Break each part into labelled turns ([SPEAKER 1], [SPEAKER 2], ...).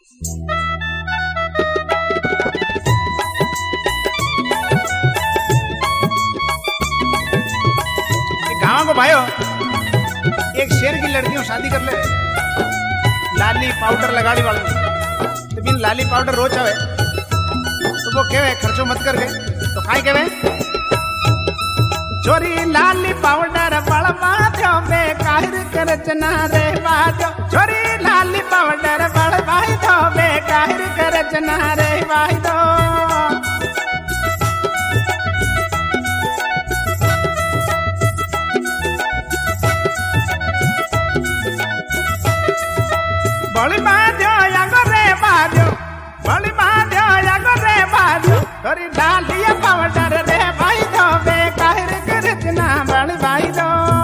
[SPEAKER 1] गाँव को भाइयों, एक शेर की लड़कियों शादी कर ले, लाली पाउडर लगाड़ी वाले, तो बिन लाली पाउडर रोज आवे तो वो कहवे खर्चो मत कर गए, तो काई कहवे छोरी लाली पाउडर बड़वा दो बेकार करचना रे बाजो, छोरी लाली पाउडर बड़वा दो बेकार करचना रे बाजो। बड़ी बाजो यागो रे बाजो, बड़ी बाजो यागो रे बाजो, छोरी लाली पाउडर रे भाई दो बेकार करचना बड़ी भाई दो।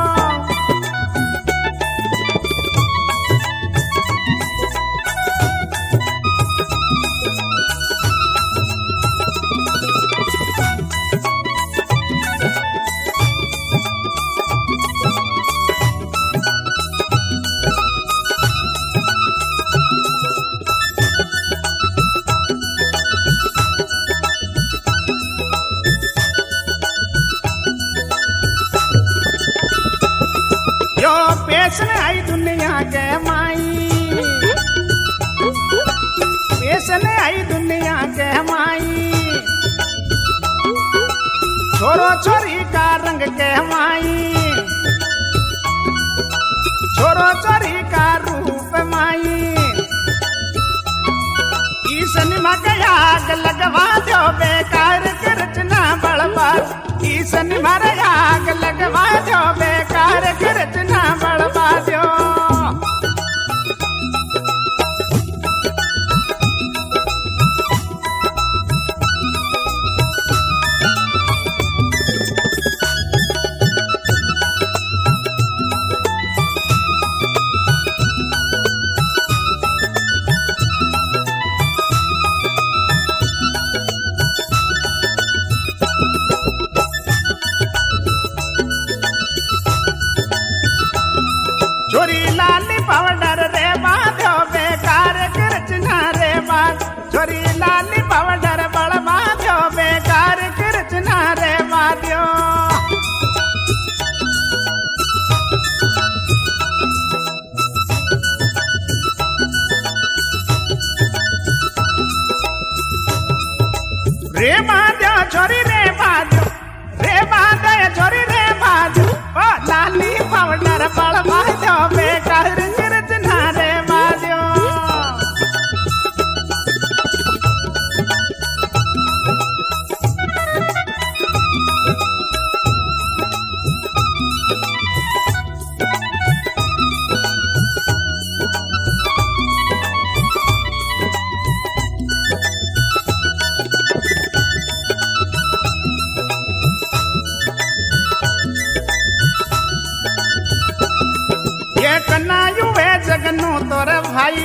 [SPEAKER 1] पेशन आई दुनिया के माई, पेशन आई दुनिया के माई, छोरो छोरी का रंग के माई, छोरो छोरी का रूप माई, ईसन मग आग लगवा दो बेकार करचना बड़बाद, ईसन मर आग लगवा दो बेकार करचना बड़बा दो। छोरी लाली पाउडर रे बाधो बेकार करचना रे बाध, छोरी लाली पाउडर बड़ बाधो बेकार करचना रे बाध्यो। रे बाध्यो छोरी रे बाध्यो, रे बाध्यो छोरी रे बाध्यो, ओ लाली पाउडर बड़ बाध्यो बेकार करचना रे बाध्यो। कन्नायु वे जगनु तोर भाई,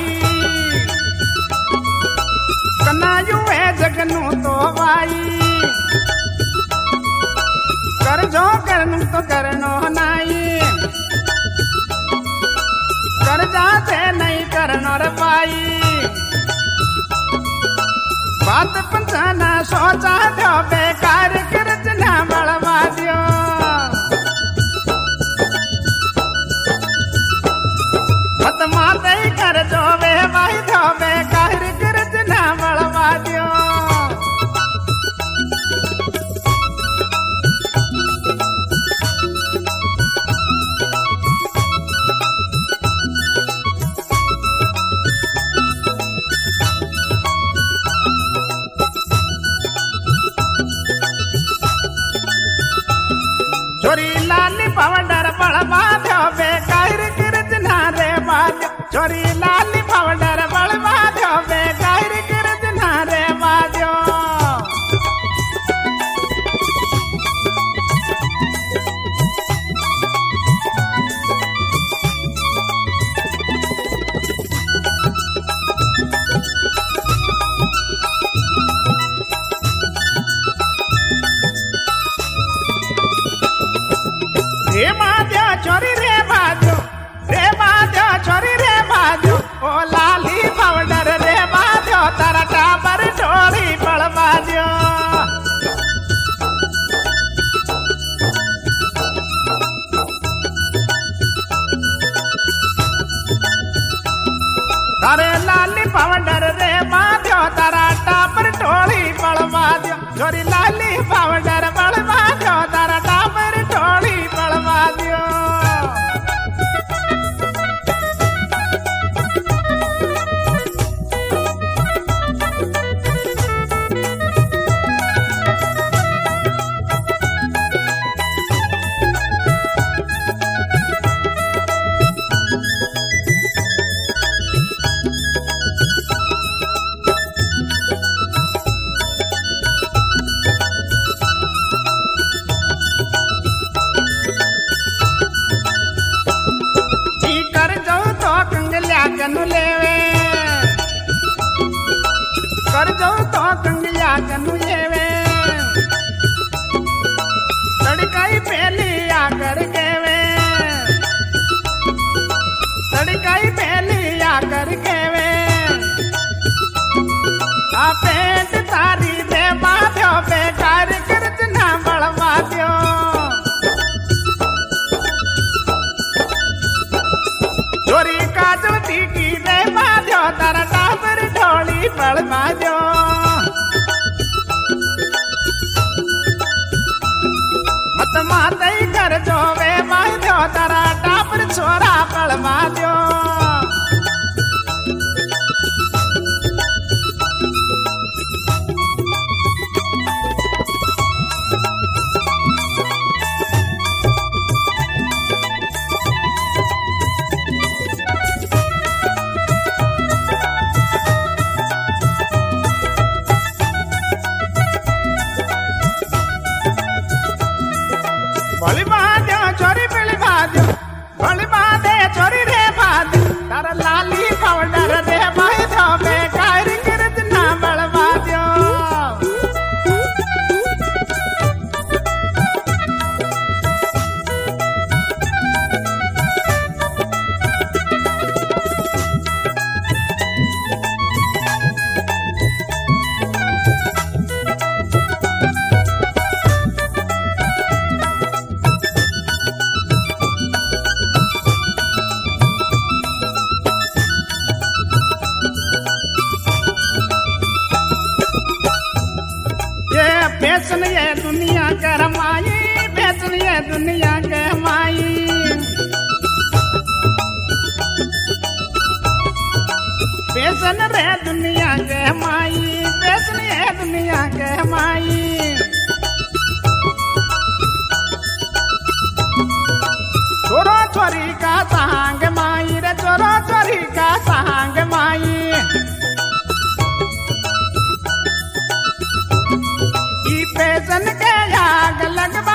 [SPEAKER 1] कन्नायु वे जगनु तो भाई, कर जो करनु तो करनो नाई, कर जाते नहीं करनो रे भाई, बात पंचाना सोचा दो बेकार करचना बड़वा दियो। मत माते कर जो वे भाई दो बेकार करचना बड़वा दियो। छोरी लाली पाउडर बड़वा दो बेकार करचना रे बाध्यो, छोरी लाली पाउडर बड़वा दो बेकार करचना रे बाध्यो। रे बाध्यो छोरी रे बाध्यो, रे बाध्यो छोरी रे बाध्यो, ओ लाली पाउडर बलवा दो तारा टापर ढोली बलवा दियो कनु लेवे कर जाऊ तो कंगलिया कनु लेवे तड़काई पहली आकर केवे तड़काई पहली आकर केवे आ पेट तारी दे बाध्यो बेकार करतना बलवा दियो चोरी काजल की दे बाध्यो तारा टापर ढोली बलवा दो मत माते कर जो वे बाध्यो तारा टापर छोरा बलवा दो बलि बाध्यो चोरी बिली बाध्यो बलि बाधे चोरी रे बाध तारा लाली पाउडर रे बाध्यो बेकार करतना बलवा दियो बेचन ये दुनिया के रमाई बेचन ये दुनिया के माई बेचन रे दुनिया के माई बेचन ये दुनिया के माई छोरो छोरी का सांग माई रे छोरो छोरी का सांग माई बेचन के आग लगवा